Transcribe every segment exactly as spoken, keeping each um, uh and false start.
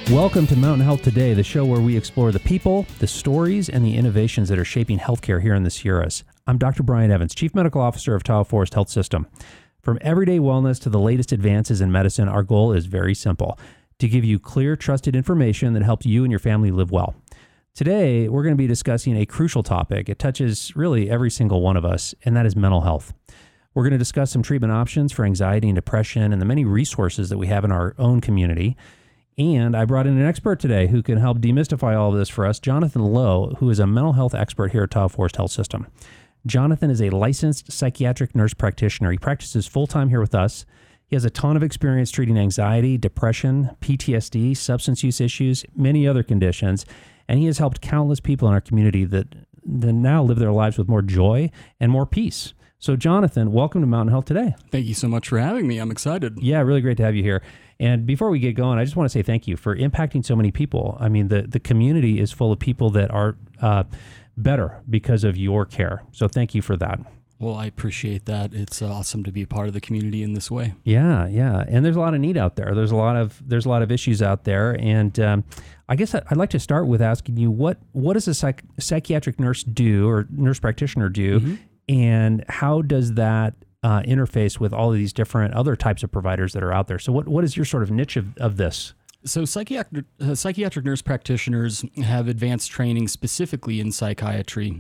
Welcome to Mountain Health Today, the show where we explore the people, the stories, and the innovations that are shaping healthcare here in the Sierras. I'm Doctor Brian Evans, Chief Medical Officer of Tahoe Forest Health System. From everyday wellness to the latest advances in medicine, our goal is very simple: to give you clear, trusted information that helps you and your family live well. Today, we're going to be discussing a crucial topic. It touches really every single one of us, and that is mental health. We're going to discuss some treatment options for anxiety and depression and the many resources that we have in our own community. And I brought in an expert today who can help demystify all of this for us, Jonathan Lowe, who is a mental health expert here at Tahoe Forest Health System. Jonathan is a licensed psychiatric nurse practitioner. He practices full-time here with us. He has a ton of experience treating anxiety, depression, P T S D, substance use issues, many other conditions, and he has helped countless people in our community that, that now live their lives with more joy and more peace. So, Jonathan, welcome to Mountain Health Today. Thank you so much for having me. I'm excited. Yeah, really great to have you here. And before we get going, I just want to say thank you for impacting so many people. I mean, the, the community is full of people that are uh, better because of your care. So thank you for that. Well, I appreciate that. It's awesome to be a part of the community in this way. Yeah, yeah. And there's a lot of need out there. There's a lot of there's a lot of issues out there. And um, I guess I'd like to start with asking you, what what does a psych- psychiatric nurse do or nurse practitioner do? Mm-hmm. And how does that uh, interface with all of these different other types of providers that are out there? So what, what is your sort of niche of, of this? So psychiatric, uh, psychiatric nurse practitioners have advanced training specifically in psychiatry.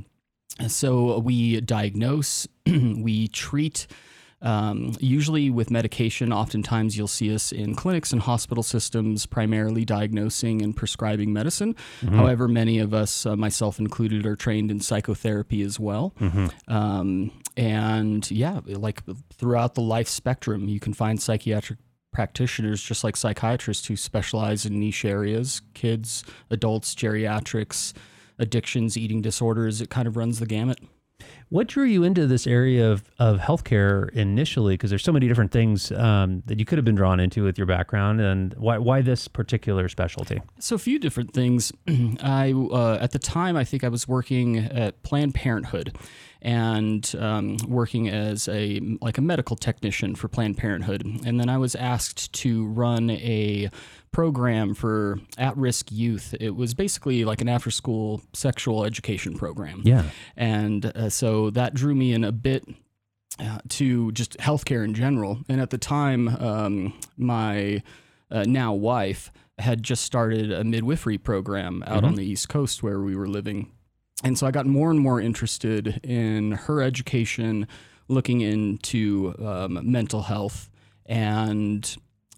So we diagnose, we treat, um, usually with medication. Oftentimes you'll see us in clinics and hospital systems primarily diagnosing and prescribing medicine. Mm-hmm. However, many of us, uh, myself included, are trained in psychotherapy as well. Mm-hmm. Um, and yeah, like throughout the life spectrum, you can find psychiatric practitioners just like psychiatrists who specialize in niche areas: kids, adults, geriatrics, addictions, eating disorders. It kind of runs the gamut. What drew you into this area of, of healthcare initially? Because there's so many different things um, that you could have been drawn into with your background, and why why this particular specialty? So a few different things. I uh, at the time, I think I was working at Planned Parenthood and um, working as a like a medical technician for Planned Parenthood, and then I was asked to run a program for at-risk youth. It was basically like an after-school sexual education program. Yeah. And uh, so that drew me in a bit uh, to just healthcare in general. And at the time, um, my uh, now wife had just started a midwifery program out mm-hmm. on the East Coast where we were living. And so I got more and more interested in her education, looking into um, mental health. And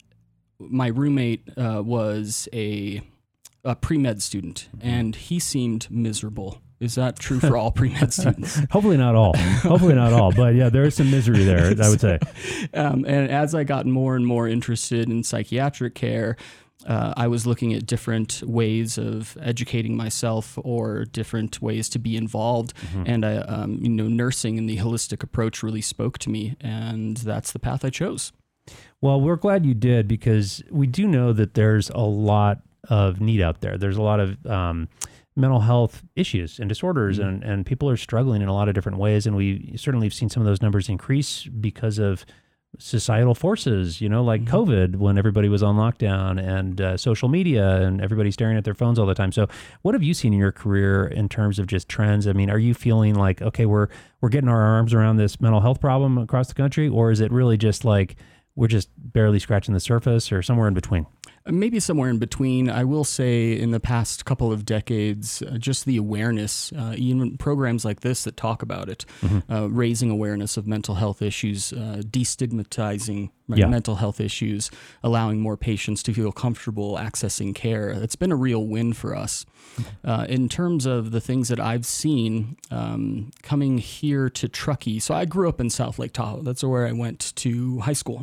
my roommate uh, was a, a pre-med student, and he seemed miserable. Is that true for all pre-med students? Hopefully not all. Hopefully not all. But yeah, there is some misery there, I would say. Um, and as I got more and more interested in psychiatric care, uh, I was looking at different ways of educating myself or different ways to be involved. Mm-hmm. And I, um, you know, nursing and the holistic approach really spoke to me, and that's the path I chose. Well, we're glad you did, because we do know that there's a lot of need out there. There's a lot of um, mental health issues and disorders, mm-hmm. and, and people are struggling in a lot of different ways. And we certainly have seen some of those numbers increase because of societal forces, you know, like mm-hmm. COVID, when everybody was on lockdown, and uh, social media and everybody staring at their phones all the time. So what have you seen in your career in terms of just trends? I mean, are you feeling like, okay, we're we're getting our arms around this mental health problem across the country, or is it really just like we're just barely scratching the surface, or somewhere in between? Maybe somewhere in between. I will say in the past couple of decades, uh, just the awareness, uh, even programs like this that talk about it, mm-hmm. uh, raising awareness of mental health issues, uh, destigmatizing yeah. mental health issues, allowing more patients to feel comfortable accessing care. It's been a real win for us. Uh, in terms of the things that I've seen um, coming here to Truckee, so I grew up in South Lake Tahoe. That's where I went to high school.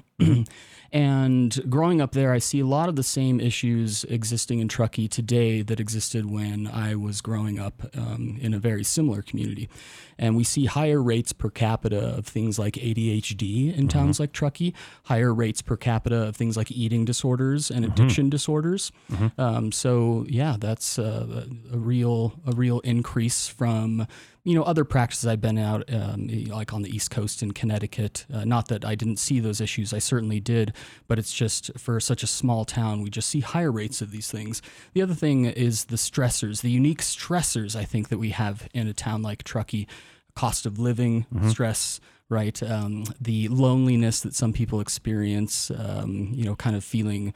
And growing up there, I see a lot of the same issues existing in Truckee today that existed when I was growing up um, in a very similar community. And we see higher rates per capita of things like A D H D in mm-hmm. towns like Truckee, higher higher rates per capita of things like eating disorders and addiction mm-hmm. disorders. Mm-hmm. Um, so yeah, that's uh, a real a real increase from you know other practices I've been out um, like on the East Coast in Connecticut. Uh, not that I didn't see those issues, I certainly did, but it's just for such a small town, we just see higher rates of these things. The other thing is the stressors, the unique stressors I think that we have in a town like Truckee. Cost of living, mm-hmm. stress, right? Um, the loneliness that some people experience, um, you know, kind of feeling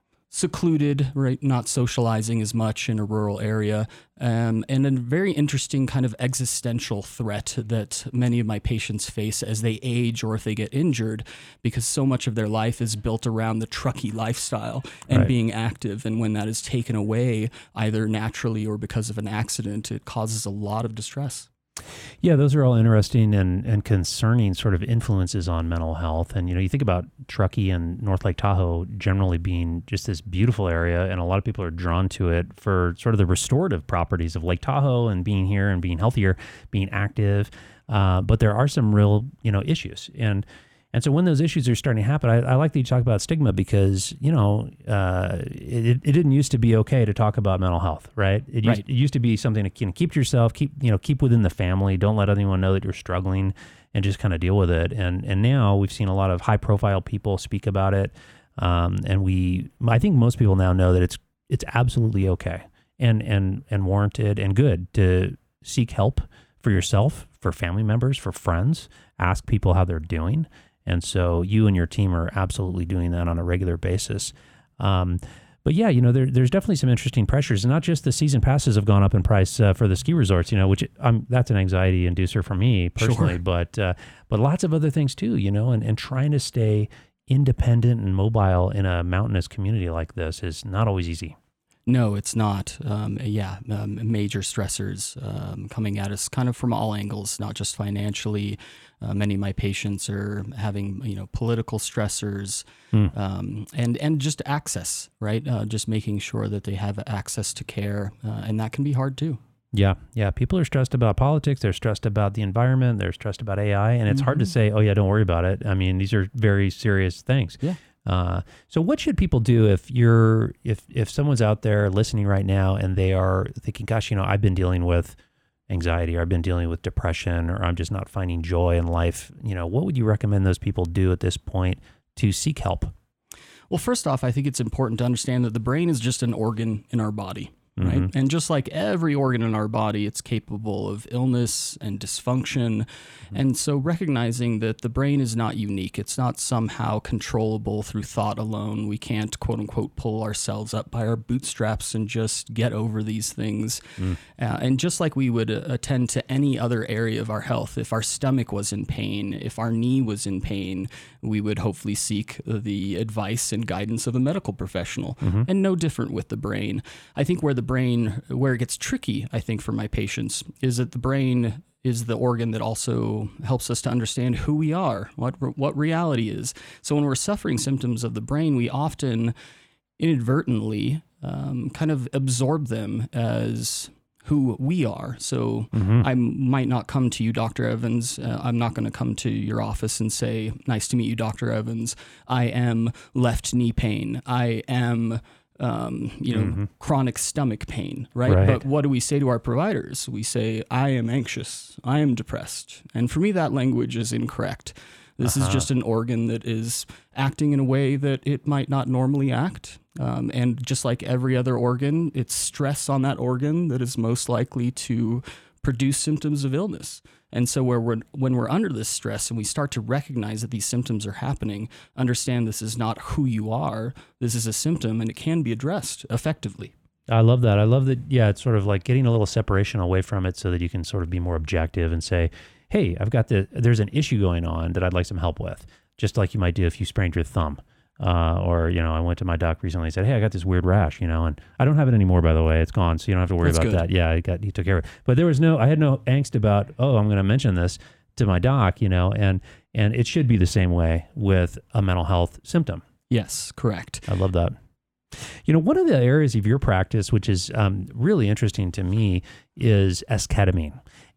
secluded, right? Not socializing as much in a rural area. Um, and a very interesting kind of existential threat that many of my patients face as they age or if they get injured, because so much of their life is built around the Truckee lifestyle and right. being active. And when that is taken away, either naturally or because of an accident, it causes a lot of distress. Yeah, those are all interesting and, and concerning sort of influences on mental health. And, you know, you think about Truckee and North Lake Tahoe generally being just this beautiful area, and a lot of people are drawn to it for sort of the restorative properties of Lake Tahoe and being here and being healthier, being active. Uh, but there are some real, you know, issues. And And so when those issues are starting to happen, I, I like that you talk about stigma because, you know, uh, it, it didn't used to be okay to talk about mental health, right? It used, right. it used to be something to you know, keep to yourself, keep, you know, keep within the family. Don't let anyone know that you're struggling and just kind of deal with it. And and now we've seen a lot of high profile people speak about it. Um, and we, I think most people now know that it's it's absolutely okay and, and, and warranted and good to seek help for yourself, for family members, for friends, ask people how they're doing. And so you and your team are absolutely doing that on a regular basis. Um, but yeah, you know, there, there's definitely some interesting pressures, and not just the season passes have gone up in price uh, for the ski resorts, you know, which um, that's an anxiety inducer for me personally, sure. but uh, but lots of other things too, you know, and, and trying to stay independent and mobile in a mountainous community like this is not always easy. No, it's not. Um, yeah, um, major stressors um, coming at us kind of from all angles, not just financially. Uh, many of my patients are having, you know, political stressors mm. um, and and just access, right? Uh, just making sure that they have access to care, uh, and that can be hard too. Yeah, yeah. People are stressed about politics. They're stressed about the environment. They're stressed about A I, and it's mm-hmm. hard to say, "Oh yeah, don't worry about it." I mean, these are very serious things. Yeah. Uh, so what should people do if you're, if, if someone's out there listening right now and they are thinking, gosh, you know, I've been dealing with anxiety, or I've been dealing with depression, or I'm just not finding joy in life. You know, what would you recommend those people do at this point to seek help? Well, first off, I think it's important to understand that the brain is just an organ in our body. Right. Mm-hmm. And just like every organ in our body, it's capable of illness and dysfunction. Mm-hmm. And so recognizing that the brain is not unique, it's not somehow controllable through thought alone. We can't, quote unquote, pull ourselves up by our bootstraps and just get over these things. Mm. Uh, and just like we would uh, attend to any other area of our health, if our stomach was in pain, if our knee was in pain, we would hopefully seek the advice and guidance of a medical professional. Mm-hmm. And no different with the brain. I think where the brain, where it gets tricky, I think, for my patients, is that the brain is the organ that also helps us to understand who we are, what what reality is. So when we're suffering symptoms of the brain, we often inadvertently um, kind of absorb them as who we are. So mm-hmm. I might not come to you, Doctor Evans. Uh, I'm not going to come to your office and say, nice to meet you, Doctor Evans. I am left knee pain. I am... Um, you know, mm-hmm. chronic stomach pain, right? right? But what do we say to our providers? We say, I am anxious, I am depressed. And for me, that language is incorrect. This uh-huh. is just an organ that is acting in a way that it might not normally act. Um, and just like every other organ, it's stress on that organ that is most likely to produce symptoms of illness. And so where we're, when we're under this stress and we start to recognize that these symptoms are happening, understand this is not who you are, this is a symptom, and it can be addressed effectively. I love that. I love that, yeah, it's sort of like getting a little separation away from it so that you can sort of be more objective and say, hey, I've got the, there's an issue going on that I'd like some help with, just like you might do if you sprained your thumb. Uh, or, you know, I went to my doc recently and said, hey, I got this weird rash, you know, and I don't have it anymore, by the way. It's gone. So you don't have to worry That's about good. that. Yeah, I got, he took care of it. But there was no, I had no angst about, oh, I'm going to mention this to my doc, you know, and, and it should be the same way with a mental health symptom. Yes, correct. I love that. You know, one of the areas of your practice, which is um, really interesting to me, is esketamine.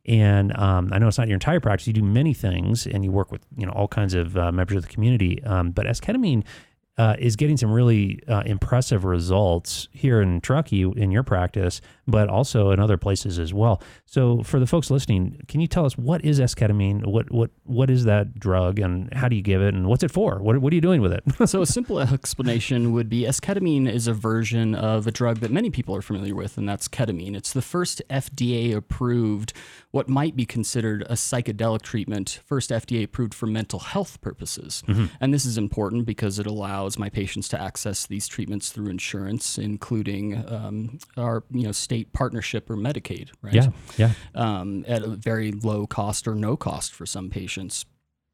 And um, I know it's not your entire practice. You do many things, and you work with you know all kinds of uh, members of the community. Um, but esketamine uh, is getting some really uh, impressive results here in Truckee in your practice, but also in other places as well. So for the folks listening, can you tell us what is esketamine? What what what is that drug, and how do you give it, and what's it for? What what are you doing with it? So a simple explanation would be esketamine is a version of a drug that many people are familiar with, and that's ketamine. It's the first F D A approved, what might be considered a psychedelic treatment, first F D A approved for mental health purposes. Mm-hmm. And this is important because it allows my patients to access these treatments through insurance, including um, our you know state partnership or Medicaid, right? Yeah, yeah. Um, at a very low cost or no cost for some patients.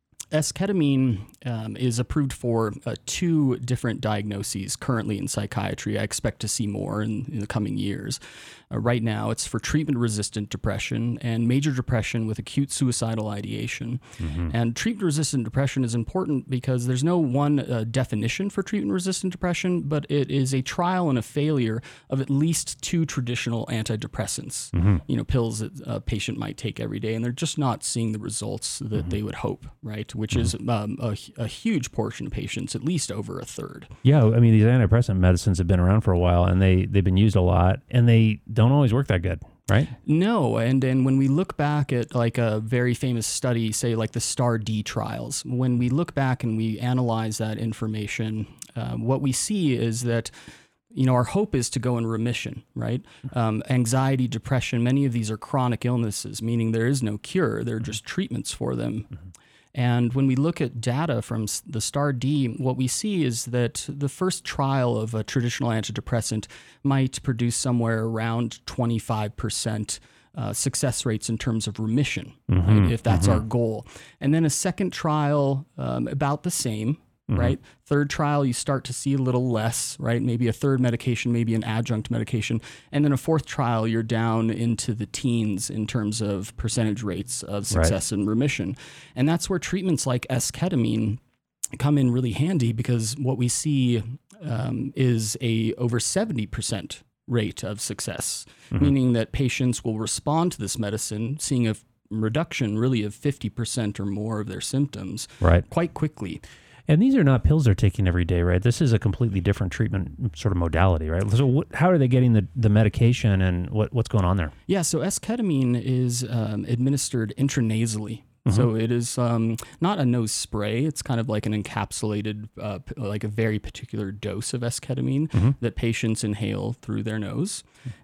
Esketamine um, is approved for uh, two different diagnoses currently in psychiatry. I expect to see more in, in the coming years. Uh, right now, it's for treatment-resistant depression and major depression with acute suicidal ideation. Mm-hmm. And treatment-resistant depression is important because there's no one uh, definition for treatment-resistant depression, but it is a trial and a failure of at least two traditional antidepressants, mm-hmm. you know, pills that a patient might take every day, and they're just not seeing the results that mm-hmm. they would hope, right? Which mm-hmm. is um, a, a huge portion of patients, at least over a third. Yeah, I mean, these antidepressant medicines have been around for a while, and they, they've been used a lot, and they don't always work that good, right? No, and and when we look back at like a very famous study, say like the STAR-D trials, when we look back and we analyze that information, uh, what we see is that you know, our hope is to go in remission, right? Um, anxiety, depression, many of these are chronic illnesses, meaning there is no cure. There are just treatments for them. Mm-hmm. And when we look at data from the STAR-D, what we see is that the first trial of a traditional antidepressant might produce somewhere around twenty-five percent uh, success rates in terms of remission, mm-hmm. right, if that's mm-hmm. our goal. And then a second trial, um, about the same, mm-hmm. right? Third trial, you start to see a little less, right? Maybe a third medication, maybe an adjunct medication. And then a fourth trial, you're down into the teens in terms of percentage rates of success right. and remission. And that's where treatments like esketamine come in really handy, because what we see um, is a over seventy percent rate of success, mm-hmm. meaning that patients will respond to this medicine, seeing a reduction really of fifty percent or more of their symptoms right. quite quickly. And these are not pills they're taking every day, right? This is a completely different treatment sort of modality, right? So what, how are they getting the, the medication, and what, what's going on there? Yeah, so esketamine is um, administered intranasally. Mm-hmm. So it is um, not a nose spray. It's kind of like an encapsulated, uh, p- like a very particular dose of esketamine mm-hmm. that patients inhale through their nose.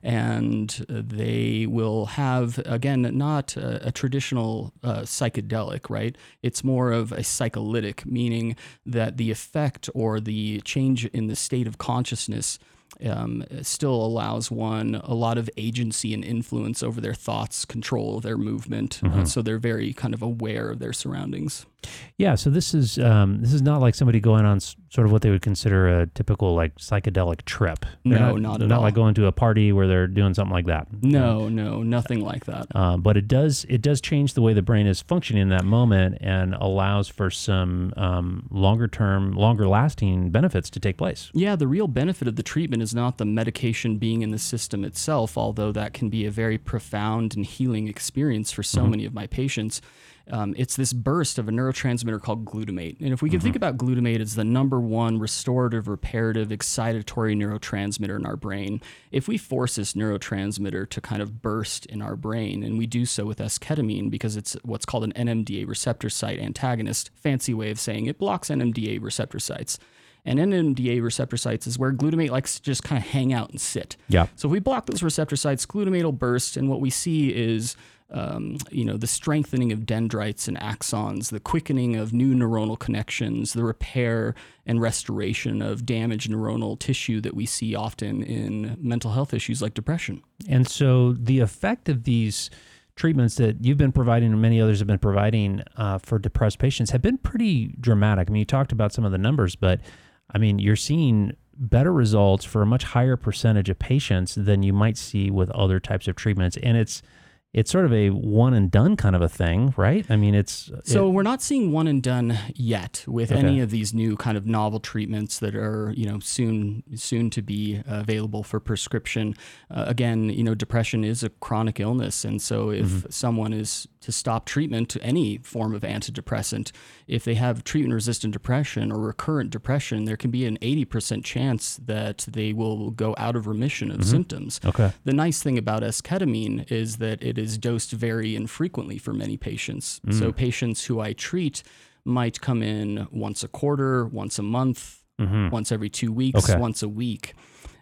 And they will have, again, not a, a traditional uh, psychedelic, right? It's more of a psycholytic, meaning that the effect or the change in the state of consciousness Um, still allows one a lot of agency and influence over their thoughts, control their movement. Mm-hmm. Uh, so they're very kind of aware of their surroundings. Yeah. So this is um, this is not like somebody going on s- sort of what they would consider a typical like psychedelic trip. They're no, not, not at not all. like going to a party where they're doing something like that. No, no, nothing like that. Uh, but it does it does change the way the brain is functioning in that moment, and allows for some um, longer term, longer lasting benefits to take place. Yeah, the real benefit of the treatment is not the medication being in the system itself, although that can be a very profound and healing experience for so mm-hmm. many of my patients. Um, it's this burst of a neurotransmitter called glutamate. And if we can mm-hmm. think about glutamate as the number one restorative, reparative, excitatory neurotransmitter in our brain, if we force this neurotransmitter to kind of burst in our brain, and we do so with esketamine because it's what's called an N M D A receptor site antagonist, fancy way of saying it blocks N M D A receptor sites. And N M D A receptor sites is where glutamate likes to just kind of hang out and sit. Yeah. So if we block those receptor sites, glutamate will burst, and what we see is Um, you know, the strengthening of dendrites and axons, the quickening of new neuronal connections, the repair and restoration of damaged neuronal tissue that we see often in mental health issues like depression. And so the effect of these treatments that you've been providing and many others have been providing uh, for depressed patients have been pretty dramatic. I mean, you talked about some of the numbers, but I mean, you're seeing better results for a much higher percentage of patients than you might see with other types of treatments. And it's it's sort of a one and done kind of a thing, right? I mean, it's so it, we're not seeing one and done yet with Okay. any of these new kind of novel treatments that are, you know, soon soon to be available for prescription. Uh, again, you know, depression is a chronic illness, and so if Mm-hmm. someone is to stop treatment to any form of antidepressant, if they have treatment-resistant depression or recurrent depression, there can be an eighty percent chance that they will go out of remission of symptoms. okay. The nice thing about esketamine is that it is dosed very infrequently for many patients. So patients who I treat might come in once a quarter, once a month, Mm-hmm. once every two weeks, Okay. once a week.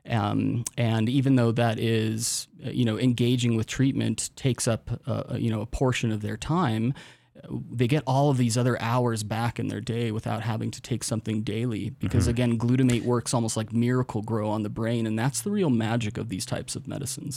Um, and even though that is, uh, you know, engaging with treatment takes up, uh, you know, a portion of their time, they get all of these other hours back in their day without having to take something daily. Because again, glutamate works almost like miracle grow on the brain, and that's the real magic of these types of medicines.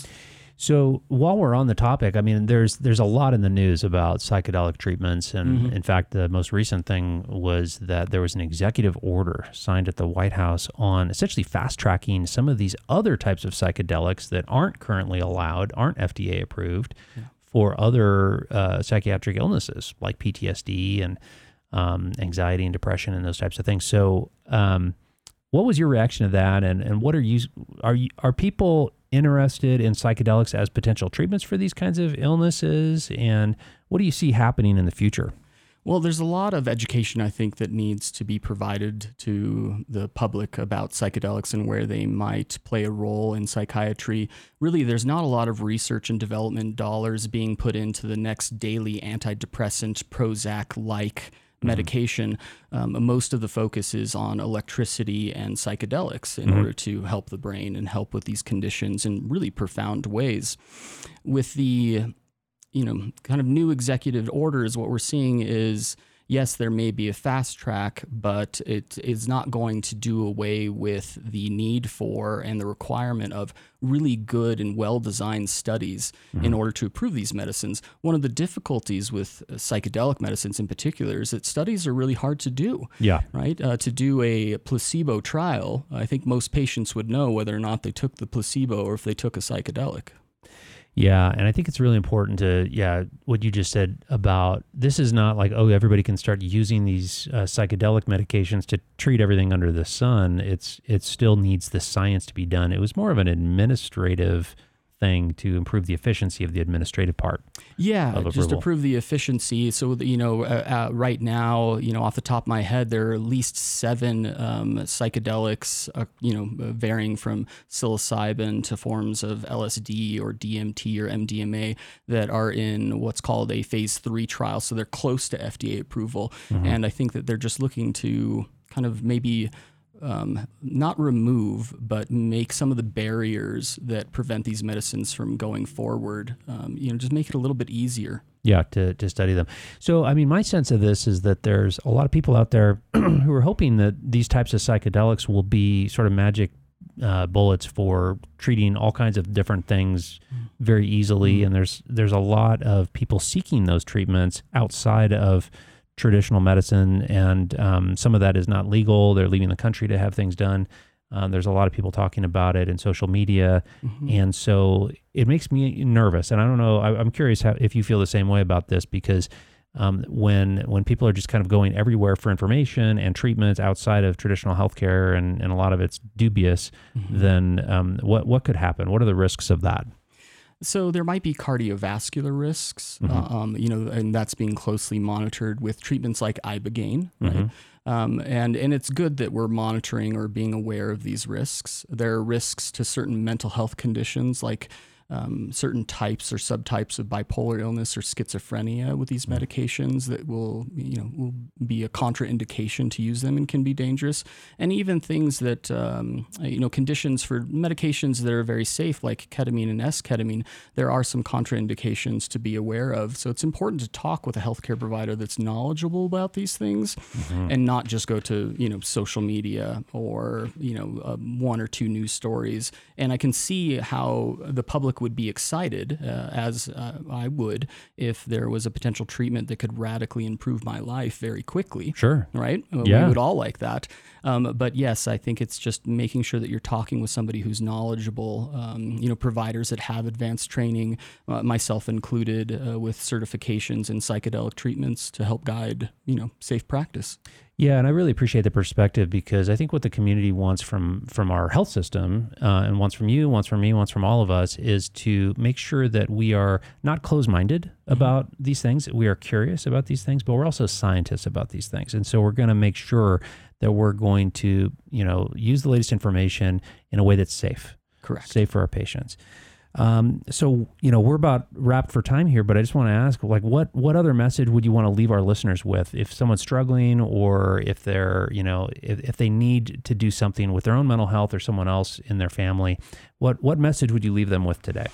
So while we're on the topic, I mean, there's there's a lot in the news about psychedelic treatments, and Mm-hmm. in fact, the most recent thing was that there was an executive order signed at the White House on essentially fast tracking some of these other types of psychedelics that aren't currently allowed, aren't F D A approved for other uh, psychiatric illnesses like P T S D and um, anxiety and depression and those types of things. So, um, what was your reaction to that, and and what are you are you are people interested in psychedelics as potential treatments for these kinds of illnesses, and what do you see happening in the future? Well, there's a lot of education, I think, that needs to be provided to the public about psychedelics and where they might play a role in psychiatry. Really, there's not a lot of research and development dollars being put into the next daily antidepressant, Prozac-like medication. Um, most of the focus is on electricity and psychedelics in Mhm. order to help the brain and help with these conditions in really profound ways. With the you know, kind of new executive orders, what we're seeing is, yes, there may be a fast track, but it is not going to do away with the need for and the requirement of really good and well-designed studies in order to approve these medicines. One of the difficulties with uh, psychedelic medicines in particular is that studies are really hard to do. Yeah. Right? Uh, to do a placebo trial, I think most patients would know whether or not they took the placebo or if they took a psychedelic. Yeah, and I think it's really important to, yeah, what you just said about this is not like, oh, everybody can start using these uh, psychedelic medications to treat everything under the sun. It's it still needs the science to be done. It was more of an administrative thing to improve the efficiency of the administrative part. Yeah, of just approval. improve the efficiency. So, that, you know, uh, uh, right now, you know, off the top of my head, there are at least seven um, psychedelics, uh, you know, uh, varying from psilocybin to forms of L S D or D M T or M D M A that are in what's called a phase three trial. So they're close to F D A approval. And I think that they're just looking to kind of maybe Um, not remove, but make some of the barriers that prevent these medicines from going forward, um, you know, just make it a little bit easier. Yeah, to, to study them. So, I mean, my sense of this is that there's a lot of people out there who are hoping that these types of psychedelics will be sort of magic uh, bullets for treating all kinds of different things very easily. And there's there's a lot of people seeking those treatments outside of traditional medicine, and um, some of that is not legal. They're leaving the country to have things done. Um, there's a lot of people talking about it in social media, Mm-hmm. and so it makes me nervous. And I don't know. I, I'm curious how, if you feel the same way about this, because um, when when people are just kind of going everywhere for information and treatments outside of traditional healthcare, and, and a lot of it's dubious, Mm-hmm. then um, what what could happen? What are the risks of that? So there might be cardiovascular risks, Mhm. uh, um, you know, and that's being closely monitored with treatments like Ibogaine, right? Mhm. Um, and and it's good that we're monitoring or being aware of these risks. There are risks to certain mental health conditions like um, certain types or subtypes of bipolar illness or schizophrenia with these medications that will, you know, will be a contraindication to use them and can be dangerous. And even things that, um, you know, conditions for medications that are very safe like ketamine and esketamine, there are some contraindications to be aware of. So it's important to talk with a healthcare provider that's knowledgeable about these things and not just go to, you know, social media or, you know, um, one or two news stories. And I can see how the public public would be excited, uh, as uh, I would, if there was a potential treatment that could radically improve my life very quickly. Sure. Right? Yeah. We would all like that. Um, but yes, I think it's just making sure that you're talking with somebody who's knowledgeable, um, you know, providers that have advanced training, uh, myself included, uh, with certifications in psychedelic treatments to help guide, you know, safe practice. Yeah, and I really appreciate the perspective, because I think what the community wants from from our health system, uh, and wants from you, wants from me, wants from all of us, is to make sure that we are not closed-minded about mm-hmm. these things. We are curious about these things, but we're also scientists about these things. And so we're going to make sure that we're going to, you know, use the latest information in a way that's safe. Correct. Safe for our patients. Um, so, you know, we're about wrapped for time here, but I just want to ask, like, what, what other message would you want to leave our listeners with if someone's struggling, or if they're, you know, if, if they need to do something with their own mental health or someone else in their family, what, what message would you leave them with today?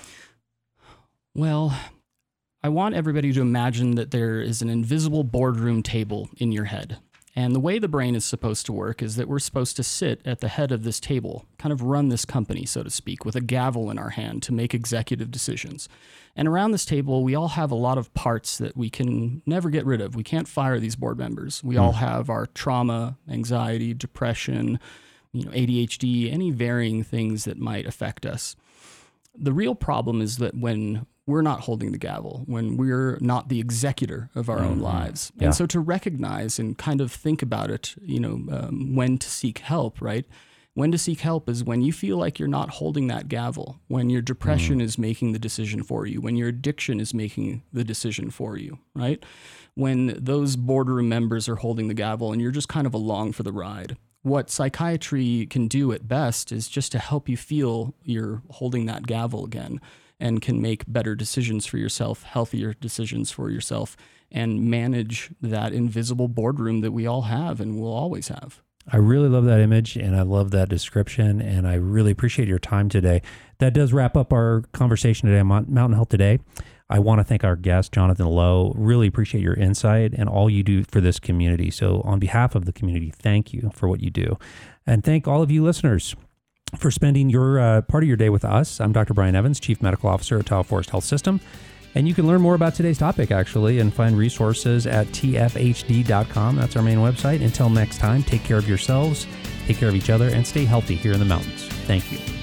Well, I want everybody to imagine that there is an invisible boardroom table in your head. And the way the brain is supposed to work is that we're supposed to sit at the head of this table, kind of run this company, so to speak, with a gavel in our hand to make executive decisions. And around this table, we all have a lot of parts that we can never get rid of. We can't fire these board members. We mm. all have our trauma, anxiety, depression, you know, A D H D, any varying things that might affect us. The real problem is that when we're not holding the gavel, when we're not the executor of our mm-hmm. own lives. Yeah. And so to recognize and kind of think about it, you know, um, when to seek help, right? When to seek help is when you feel like you're not holding that gavel, when your depression mm. is making the decision for you, when your addiction is making the decision for you, right? When those boardroom members are holding the gavel and you're just kind of along for the ride. What psychiatry can do at best is just to help you feel you're holding that gavel again, and can make better decisions for yourself, healthier decisions for yourself, and manage that invisible boardroom that we all have and will always have. I really love that image, and I love that description, and I really appreciate your time today. That does wrap up our conversation today on Mountain Health Today. I want to thank our guest, Jonathan Lowe. Really appreciate your insight and all you do for this community. So on behalf of the community, thank you for what you do. And thank all of you listeners for spending your uh, part of your day with us. I'm Doctor Brian Evans, Chief Medical Officer at Tahoe Forest Health System. And you can learn more about today's topic, actually, and find resources at T F H D dot com. That's our main website. Until next time, take care of yourselves, take care of each other, and stay healthy here in the mountains. Thank you.